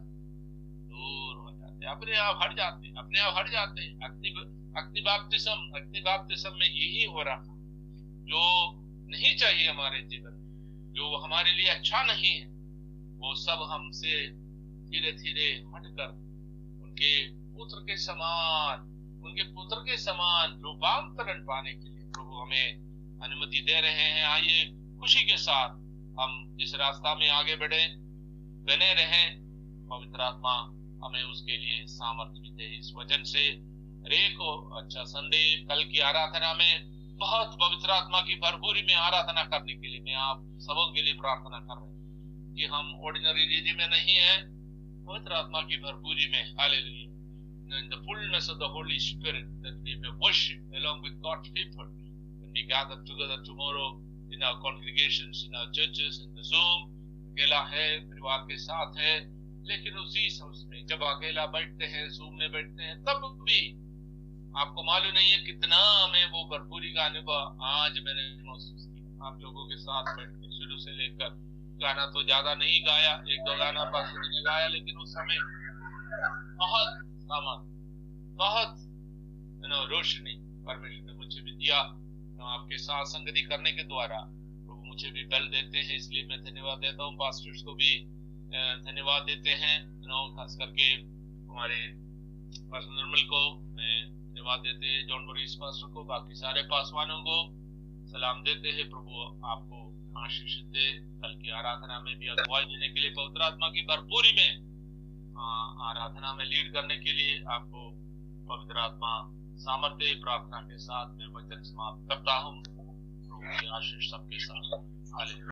A: दूर हो जाते हैं, अपने आप हट जाते हैं, अपने आप हट जाते हैं। अग्नि अग्नि बपतिस्म अग्नि बपतिस्म में यही हो रहा, जो नहीं चाहिए हमारे जीवन, जो हमारे लिए अच्छा नहीं है, वो सब हमसे धीरे धीरे हटकर उनके पुत्र के समान उनके पुत्र के समान रूपांतरण पाने के लिए प्रभु हमें अनुमति दे रहे हैं। आइए खुशी के साथ हम इस रास्ता में आगे बढ़े, बने रहें। पवित्र आत्मा हमें उसके लिए सामर्थ्य भी दे। इस वचन से रे को अच्छा संडे कल की आराधना में बहुत पवित्र आत्मा की भरपूरी में आराधना करने के लिए मैं आप सबों के लिए प्रार्थना कर रहे हैं कि हम ऑर्डिनरी रीति में नहीं है, पवित्र आत्मा की भरपूरी में, hallelujah, in the fullness of the Holy Spirit, that we may worship along with God's people when we gather together tomorrow in our congregations, in our churches, in the Zoom। अकेला है, परिवार के साथ है, लेकिन उसी समय जब अकेला बैठते हैं, Zoom में बैठते हैं, तब भी आपको मालूम नहीं है कितना हमें वो भरपूरी का अनुभव आज मैंने महसूस किया। आप लोगों के साथ बैठकर शुरू से लेकर, गाना तो ज्यादा नहीं गाया, एक दो गाना पास ने गाया, लेकिन उस समय बहुत सामान, बहुत रोशनी परमेश्वर ने मुझे भी दिया। आपके साथ संगति करने के द्वारा प्रभु मुझे भी बल देते हैं, इसलिए मैं धन्यवाद देता हूँ। पास्टर्स को भी धन्यवाद देते हैं, खास करके हमारे पास्टर निर्मल को धन्यवाद देते हैं, जॉन बोरिस पास्टर को, बाकी सारे पासवानों को सलाम देते हैं। प्रभु आपको आशीष दे। कल की आराधना में भी अगुवाई देने के लिए, पवित्र आत्मा की भरपूरी में आराधना में लीड करने के लिए आपको पवित्र आत्मा सामर्थ्य। प्रार्थना के साथ मैं वचन समाप्त करता हूँ। प्रभु की आशीष सबके साथ। हालेलुया।